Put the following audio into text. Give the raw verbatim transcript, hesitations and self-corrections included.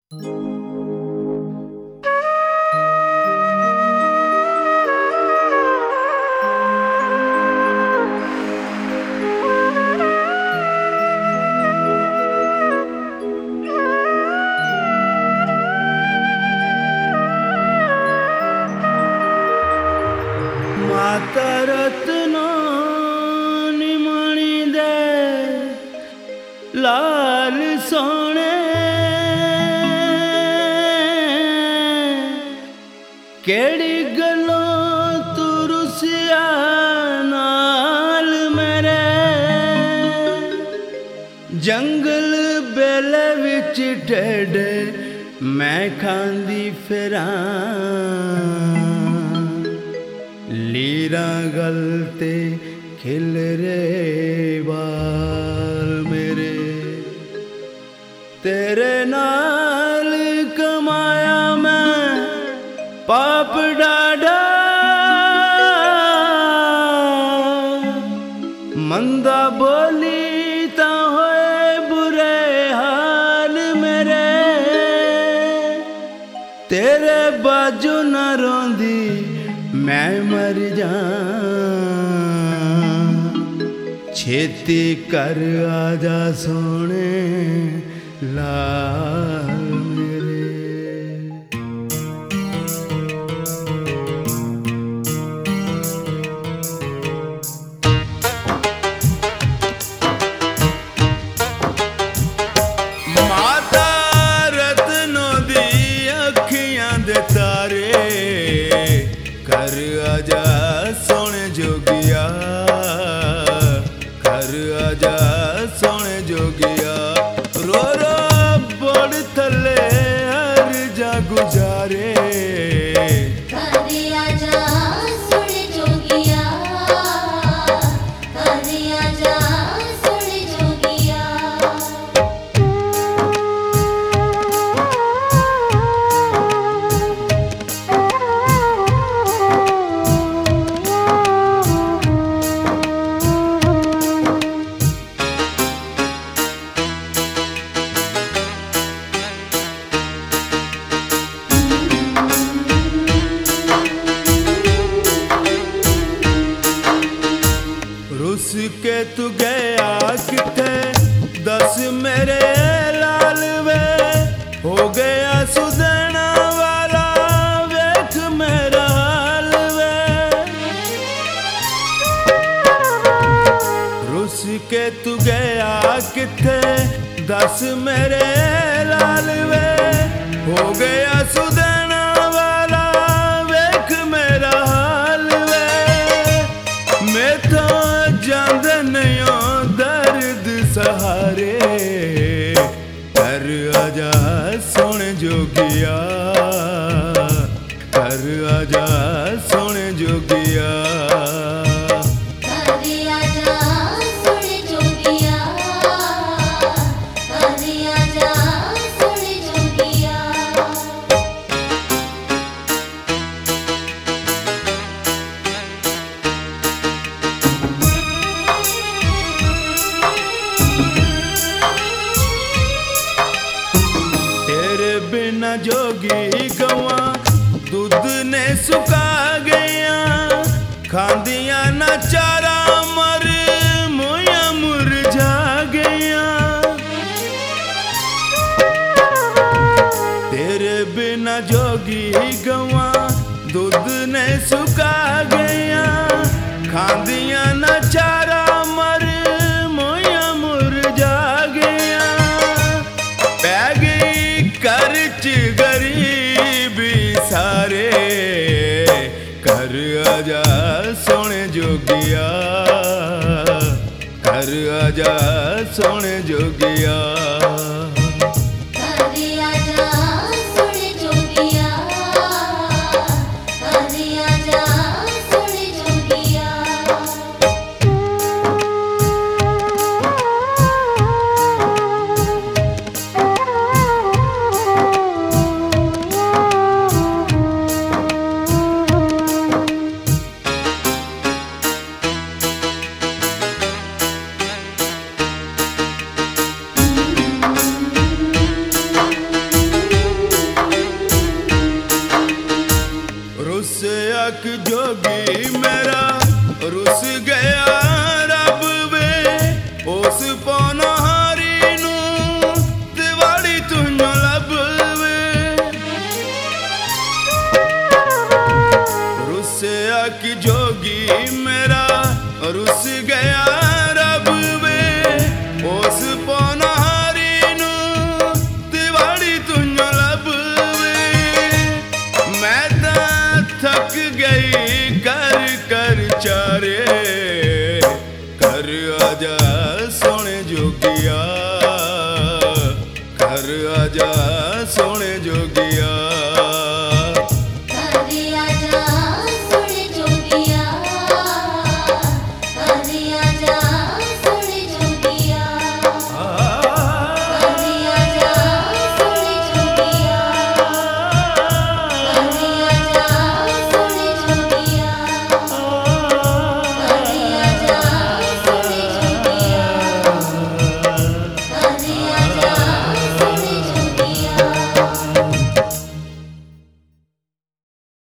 माता रत्नो निमणी दे लाल सोने केड़ी गलों तू रुसिया नाल मेरे जंगल बेले विच टेढ़े मैं खांदी फिरां लीरा गलते खिल रे बाल मेरे तेरे नाल कमाया मैं पाप डाडा मंदा बोली ता होए बुरे हाल मेरे तेरे बाजू न रोंदी मैं मर जा छेती कर आजा सोने लाल मेरे माता रत्नों दी अखियां दे तारे कर आजा सोने जोगिया कर आजा सोने जोगिया रो रो बड़ थले हर जा गुजारे कर आजा सोने जोगिया कर आजा सोने जोगिया रुस के तू गया किथे दस मेरे लाल वे हो गया सुधना वाला वेख मेरा हाल वे रुस के तू गया किथे दस मेरे लाल वे हो गया सुधना वाला वेख मेरा हाल वे मैं तो जांद नहीं दर्द सहारे कर आजा सोने जोगिया कर आजा सोने जोगिया कर आजा सोने जोगिया कर आजा सोने जोगिया बिना जोगी गवा दूध ने सुखा गया खांदिया ना चारा मर मोया मुरझा गया तेरे बिना जोगी गवा दूध ने सुखा गया खांदिया ना चारा मर मोया मुरझा गया पै गई करच गरीबी सारे कर आजा सोने जोगिया कर आजा सोने जोगिया कर आजा सोने जोगिया कर आजा सोने जोगिया एक जोगी मेरा रुस गया रब वे उस पौनहारी नू दिवाली तुझो लब वे रुसिया कि जोगी मेरा रुस गया रब वे उस पौनहारी नू दिवाली तुझो लब वे मैं तां थक गई कर कर चारे कर आजा सोने जोगिया कर आजा सोने जोगिया।